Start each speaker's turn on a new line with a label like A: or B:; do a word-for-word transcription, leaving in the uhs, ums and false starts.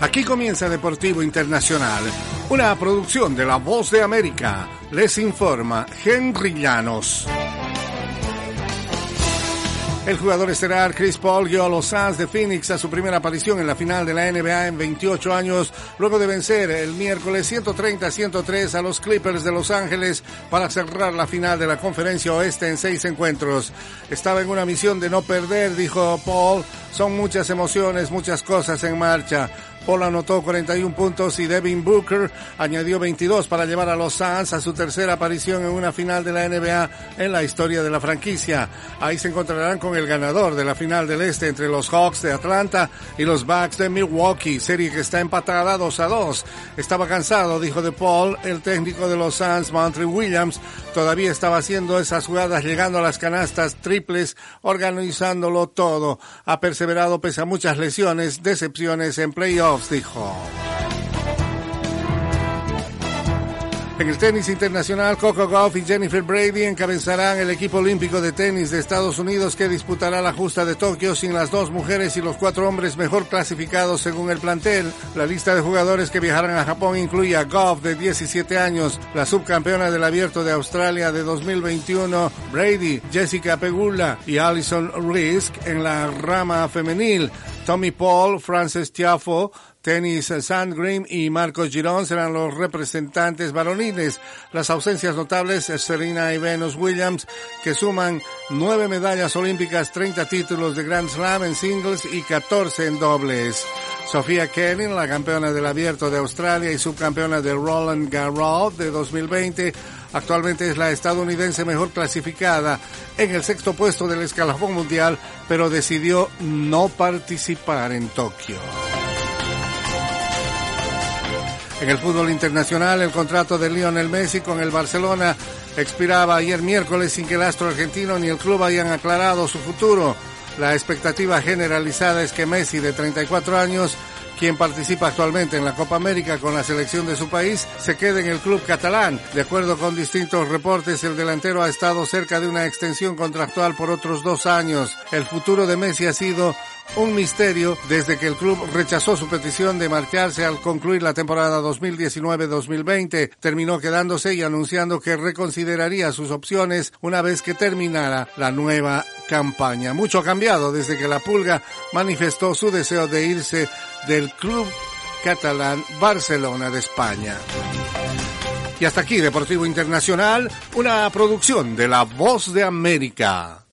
A: Aquí comienza Deportivo Internacional, una producción de La Voz de América. Les informa Henry Llanos. El jugador estelar Chris Paul guió a los Suns de Phoenix a su primera aparición en la final de la N B A en veintiocho años, luego de vencer el miércoles ciento treinta a ciento tres a los Clippers de Los Ángeles para cerrar la final de la Conferencia Oeste en seis encuentros. Estaba en una misión de no perder, dijo Paul. Son muchas emociones, muchas cosas en marcha. Paul anotó cuarenta y un puntos y Devin Booker añadió veintidós para llevar a los Suns a su tercera aparición en una final de la N B A en la historia de la franquicia. Ahí se encontrarán con el ganador de la final del Este entre los Hawks de Atlanta y los Bucks de Milwaukee, serie que está empatada dos a dos. Estaba cansado, dijo de Paul. El técnico de los Suns, Monty Williams, todavía estaba haciendo esas jugadas, llegando a las canastas triples, organizándolo todo. Ha perseverado pese a muchas lesiones, decepciones en playoffs, dijo. En el tenis internacional, Coco Gauff y Jennifer Brady encabezarán el equipo olímpico de tenis de Estados Unidos que disputará la justa de Tokio sin las dos mujeres y los cuatro hombres mejor clasificados según el plantel. La lista de jugadores que viajarán a Japón incluye a Gauff, de diecisiete años, la subcampeona del Abierto de Australia de dos mil veintiuno, Brady, Jessica Pegula y Alison Risk en la rama femenil. Tommy Paul, Frances Tiafoe, Tennis Sandgren y Marcos Girón serán los representantes varoniles. Las ausencias notables, Serena y Venus Williams, que suman nueve medallas olímpicas, treinta títulos de Grand Slam en singles y catorce en dobles. Sofía Kenin, la campeona del Abierto de Australia y subcampeona del Roland Garros de dos mil veinte, actualmente es la estadounidense mejor clasificada en el sexto puesto del escalafón mundial, pero decidió no participar en Tokio. En el fútbol internacional, el contrato de Lionel Messi con el Barcelona expiraba ayer miércoles sin que el astro argentino ni el club hayan aclarado su futuro. La expectativa generalizada es que Messi, de treinta y cuatro años, quien participa actualmente en la Copa América con la selección de su país, se quede en el club catalán. De acuerdo con distintos reportes, el delantero ha estado cerca de una extensión contractual por otros dos años. El futuro de Messi ha sido un misterio desde que el club rechazó su petición de marcharse al concluir la temporada dos mil diecinueve dos mil veinte. Terminó quedándose y anunciando que reconsideraría sus opciones una vez que terminara la nueva campaña. Mucho ha cambiado desde que la Pulga manifestó su deseo de irse del club catalán Barcelona de España. Y hasta aquí Deportivo Internacional, una producción de La Voz de América.